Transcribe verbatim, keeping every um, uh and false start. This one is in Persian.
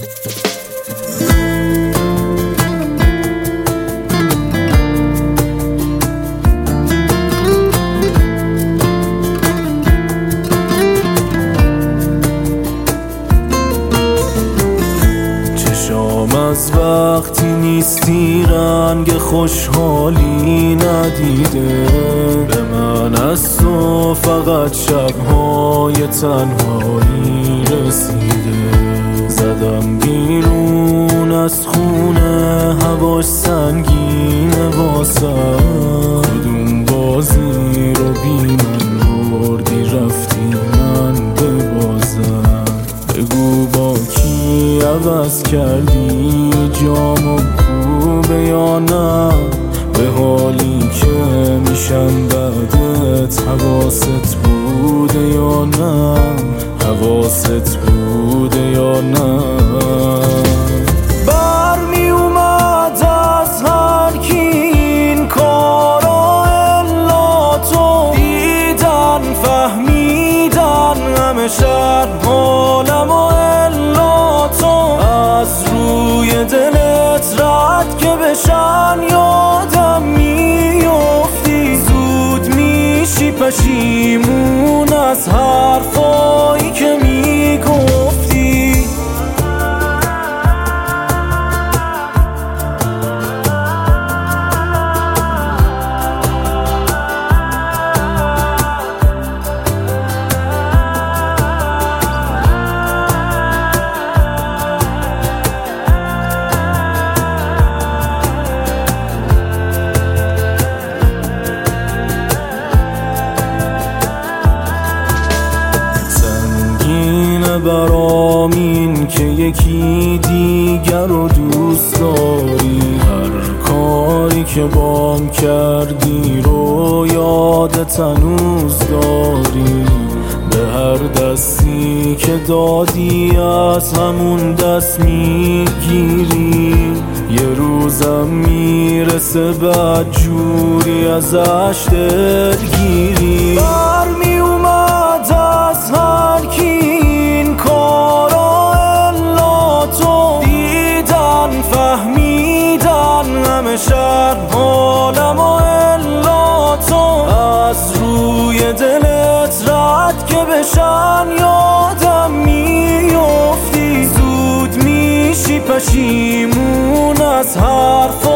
از وقتی نیستی رنگ خوشحالی ندیده، به من از تو فقط شبهای تنهایی رسیده. زدم بیرون از خونه هواش سنگینه واسم، کدوم بازی رو بی من بردی رفتی من ببازم. بگو با کی عوض کردی جامو خوبه یا نه، به حالی که میشم بعدت حواست بوده یا نه، حواست بوده یا نه. برمی اومد از هر کی این کارا الا تو، دیدن فهمیدن همه شهر حالم و الا تو. از روی دلت رد که بشن یادم میافتی، زود میشی پشیمون از حرفایی که میگفتی. برام این که یکی دیگر رو دوست داری، هر کاری که بام کردی رو یادت هنوز داری. به هر دستی که دادی از همون دست میگیری، یه روزم میرسه بعد جوری ازش دلگیری. برمی اومد از هر کی کارا الا تو، دیدن فهمیدن همه شهر حالم و الا تو. از روی دلت رد که بشن یادم میافتی، زود میشی پشیمون از حرف